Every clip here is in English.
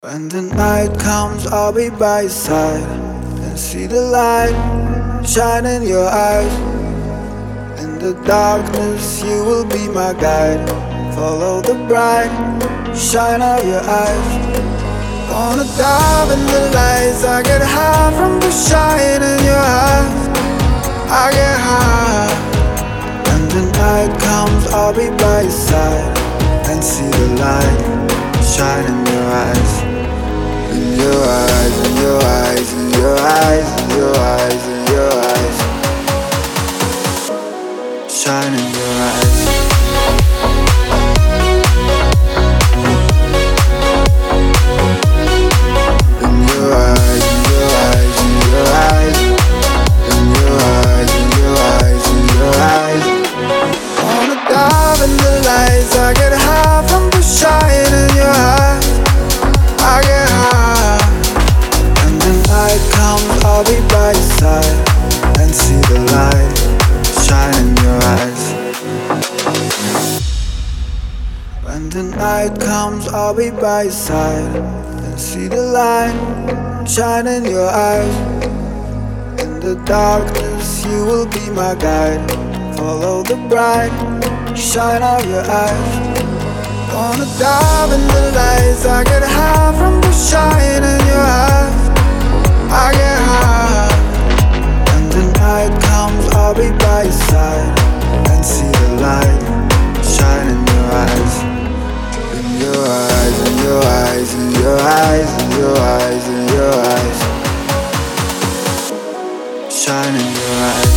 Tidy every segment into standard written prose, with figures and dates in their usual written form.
When the night comes, I'll be by your side and see the light shine in your eyes. In the darkness, you will be my guide. Follow the bright shine of your eyes. Wanna dive in the lights, I get high from the shine in your eyes. I get high. When the night comes, I'll be by your side and see the light shine in your eyes. In your eyes, in your eyes, in your eyes, in your eyes, in your eyes. Shine in your eyes. In your eyes, in your eyes, in your eyes. In your eyes, in your eyes, in your eyes. Wanna dive in the lights, I get high from the shine in your eyes. I get high. When the night comes, I'll be by your side and see the light shine in your eyes. When the night comes, I'll be by your side and see the light shine in your eyes. In the darkness, you will be my guide. Follow the bright shine of your eyes. Wanna dive in the lights, I get high from the shine in your eyes. I get high. When the night comes, I'll be by your side and see the light shine in your eyes. In your eyes, in your eyes, in your eyes, in your eyes, in your eyes. Shine in your eyes.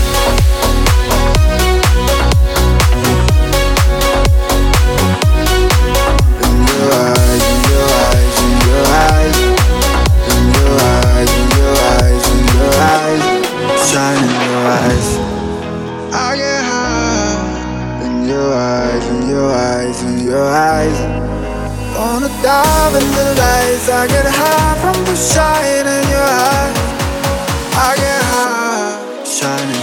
I get high. In your eyes, in your eyes, in your eyes. Wanna dive in the lights, I get high from the shine in your eyes. I get high, shining.